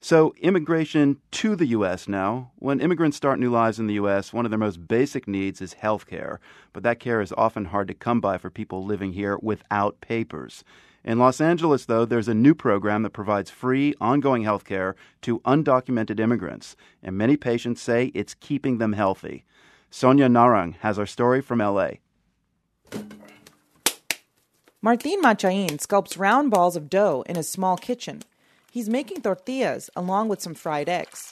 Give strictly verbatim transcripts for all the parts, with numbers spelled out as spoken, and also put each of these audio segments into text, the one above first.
So immigration to the U S now. When immigrants start new lives in the U S, one of their most basic needs is health care. But that care is often hard to come by for people living here without papers. In Los Angeles, though, there's a new program that provides free, ongoing health care to undocumented immigrants. And many patients say it's keeping them healthy. Sonia Narang has our story from L A. Martin Machain sculpts round balls of dough in his small kitchen. He's making tortillas along with some fried eggs.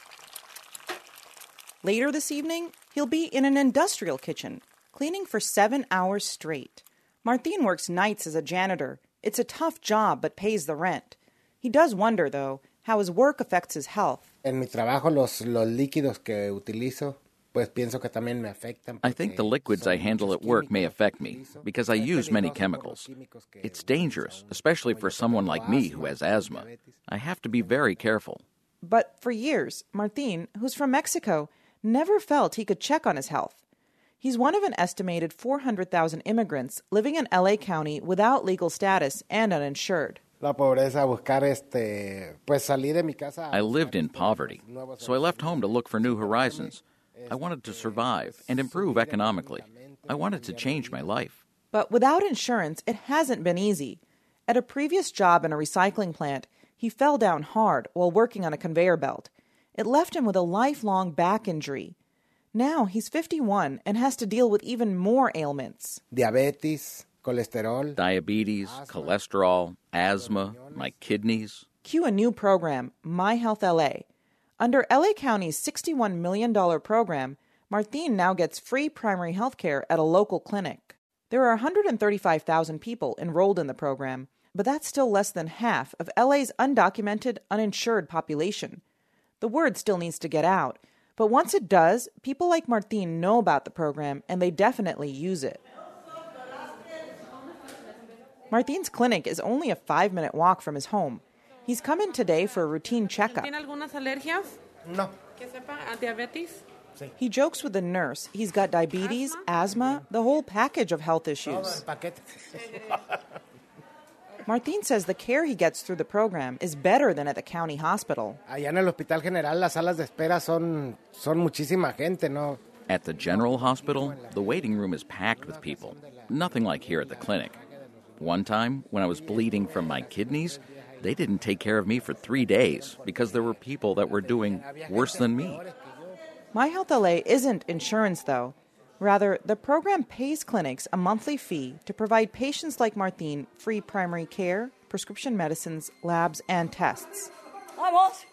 Later this evening, he'll be in an industrial kitchen, cleaning for seven hours straight. Martin works nights as a janitor. It's a tough job, but pays the rent. He does wonder, though, how his work affects his health. En mi trabajo, los, los líquidos que utilizo, pues pienso que también me afectan. I think the liquids I handle at work may affect me because I use many chemicals. It's dangerous, especially for someone like me who has asthma. I have to be very careful. But for years, Martin, who's from Mexico, never felt he could check on his health. He's one of an estimated four hundred thousand immigrants living in L A County without legal status and uninsured. La pobreza, buscar este, pues salir de mi casa. I lived in poverty, so I left home to look for new horizons. I wanted to survive and improve economically. I wanted to change my life. But without insurance, it hasn't been easy. At a previous job in a recycling plant, he fell down hard while working on a conveyor belt. It left him with a lifelong back injury. Now he's fifty-one and has to deal with even more ailments. Diabetes, cholesterol. Diabetes, cholesterol, asthma, my kidneys. Cue a new program, My Health L A. Under L A County's sixty-one million dollars program, Martin now gets free primary health care at a local clinic. There are one hundred thirty-five thousand people enrolled in the program, but that's still less than half of L A's undocumented, uninsured population. The word still needs to get out, but once it does, people like Martin know about the program and they definitely use it. Martin's clinic is only a five-minute walk from his home. He's come in today for a routine checkup. ¿Tiene algunas alergias? No. ¿Que sepa? ¿Diabetes? He jokes with the nurse he's got diabetes, asthma, the whole package of health issues. Martin says the care he gets through the program is better than at the county hospital. Allá en el Hospital General, las salas de espera son, son muchísima gente, ¿no? At the general hospital, the waiting room is packed with people. Nothing like here at the clinic. One time, when I was bleeding from my kidneys, they didn't take care of me for three days because there were people that were doing worse than me. My Health L A isn't insurance, though. Rather, the program pays clinics a monthly fee to provide patients like Martin free primary care, prescription medicines, labs, and tests. Vamos.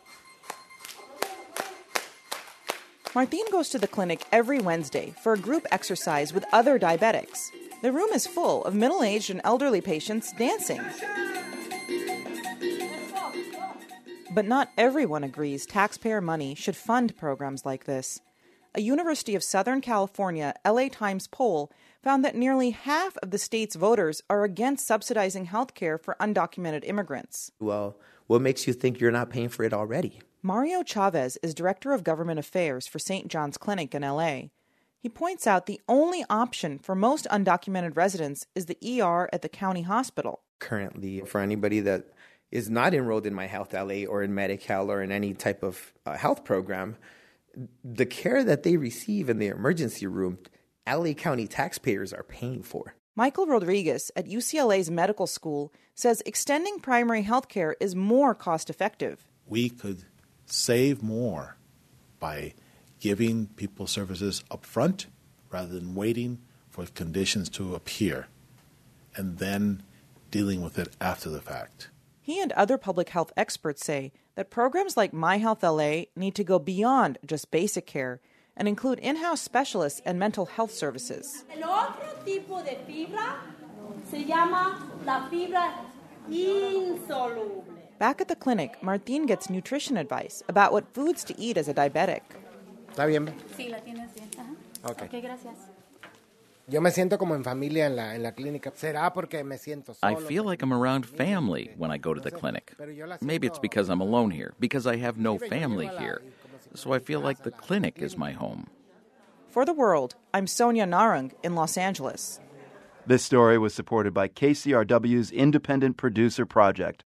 Martin goes to the clinic every Wednesday for a group exercise with other diabetics. The room is full of middle-aged and elderly patients dancing. But not everyone agrees taxpayer money should fund programs like this. A University of Southern California L A Times poll found that nearly half of the state's voters are against subsidizing health care for undocumented immigrants. Well, what makes you think you're not paying for it already? Mario Chavez is Director of Government Affairs for Saint John's Clinic in L A. He points out the only option for most undocumented residents is the E R at the county hospital. Currently, for anybody that is not enrolled in My Health L A or in Medi-Cal or in any type of uh, health program, the care that they receive in the emergency room, L A County taxpayers are paying for. Michael Rodriguez at U C L A's medical school says extending primary health care is more cost-effective. We could save more by giving people services up front rather than waiting for conditions to appear and then dealing with it after the fact. He and other public health experts say that programs like My Health L A need to go beyond just basic care and include in-house specialists and mental health services. El otro tipo de fibra se llama la fibra insoluble. Back at the clinic, Martin gets nutrition advice about what foods to eat as a diabetic. ¿Está bien? Sí, la tienes bien. Ajá. Okay. Ok, gracias. Yo me siento como en familia en la, en la clínica. ¿Será porque me siento solo? I feel like I'm around family when I go to the clinic. Maybe it's because I'm alone here, because I have no family here. So I feel like the clinic is my home. For The World, I'm Sonia Narang in Los Angeles. This story was supported by K C R W's Independent Producer Project.